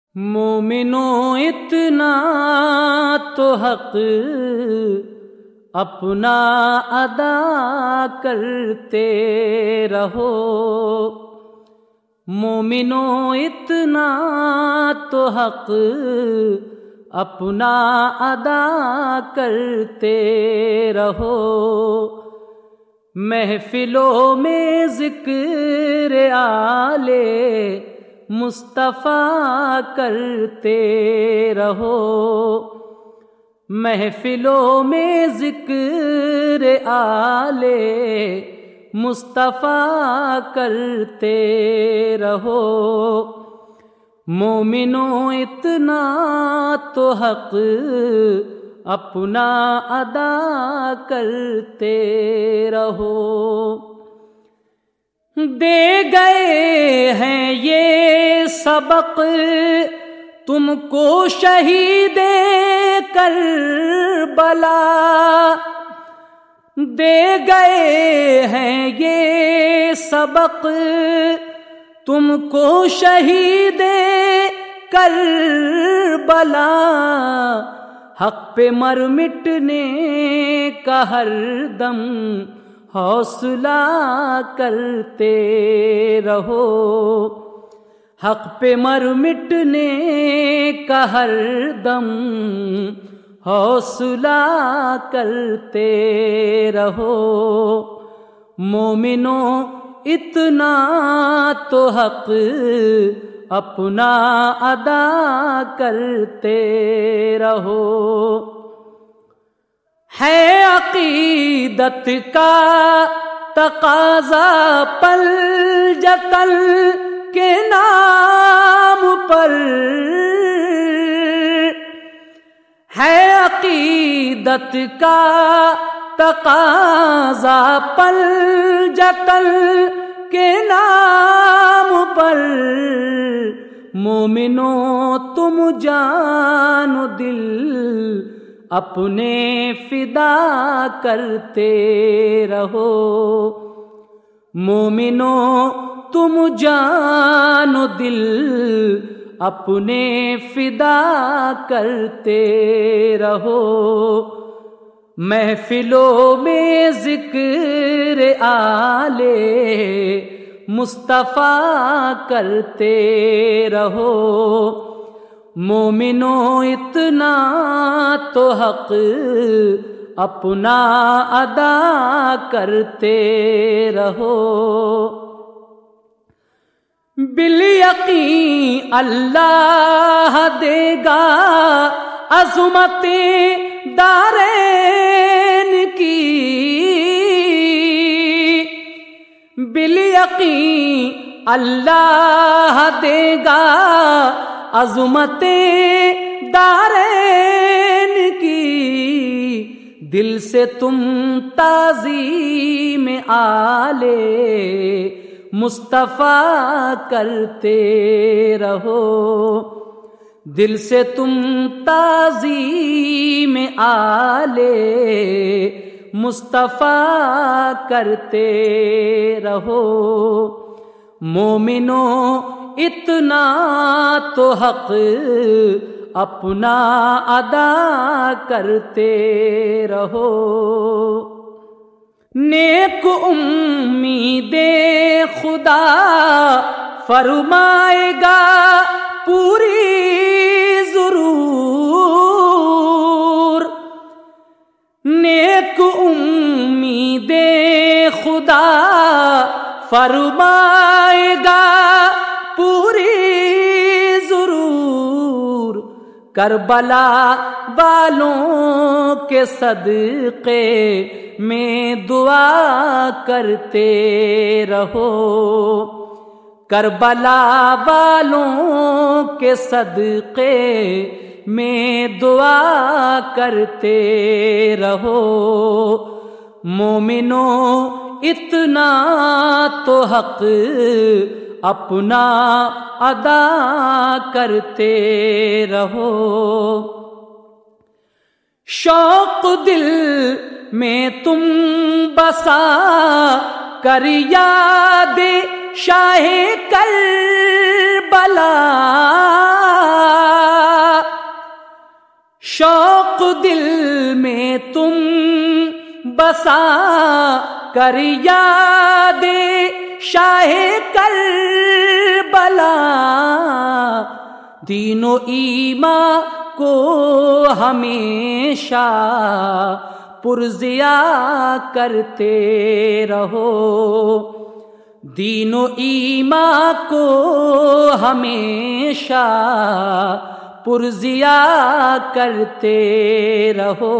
مومنوں اتنا تو حق اپنا ادا کرتے رہو، مومنوں اتنا تو حق اپنا ادا کرتے رہو، محفلوں میں ذکر آلِ مصطفیٰ کرتے رہو، محفلوں میں ذکر آلِ مصطفیٰ کرتے رہو، مومنوں اتنا تو حق اپنا ادا کرتے رہو۔ دے گئے ہیں یہ سبق تم کو شہید کربلا، دے گئے ہیں یہ سبق تم کو شہید کربلا، حق پہ مر مٹنے کا ہر دم حوصلہ کرتے رہو، حق پہ مر مٹنے کا ہر دم حوصلہ کرتے رہو، مومنوں اتنا تو حق اپنا ادا کرتے رہو، ہے عقیدت کا تقاضا پل جتل کے نام پر، ہے عقیدت کا تقاضا پل جتل کے نام پر، مومنوں تم جان و دل اپنے فدا کرتے رہو، مومنوں تم جان و دل اپنے فدا کرتے رہو، محفلوں میں ذکر آلِ مصطفیٰ کرتے رہو، مومنوں اتنا تو حق اپنا ادا کرتے رہو، بالیقین اللہ دے گا عظمت دارین کی، بالیقین اللہ دے گا عظمت دارین کی، دل سے تم تعظیم آلِ مصطفیٰ کرتے رہو، دل سے تم تعظیم آلِ مصطفیٰ کرتے رہو، مومنوں اتنا تو حق اپنا ادا کرتے رہو، نیک امید خدا فرمائے گا پوری ضرور، نیک امید خدا فرمائے گا پوری ضرور، کربلا والوں کے صدقے میں دعا کرتے رہو، کربلا والوں کے صدقے میں دعا کرتے رہو، مومنوں اتنا تو حق اپنا ادا کرتے رہو، شوق دل میں تم بسا کر یاد شاہ کربلا، دل میں تم بسا کر یاد شاہ کربلا، دین و ایمان کو ہمیشہ پرزیا کرتے رہو، دین و ایمان کو ہمیشہ پرزیا کرتے رہو۔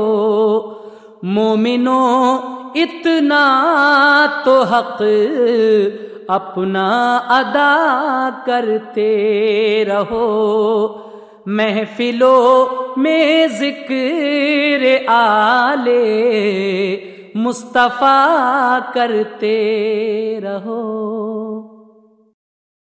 مومنو اتنا تو حق اپنا ادا کرتے رہو، محفلوں میں ذکر آل مصطفیٰ کرتے رہو۔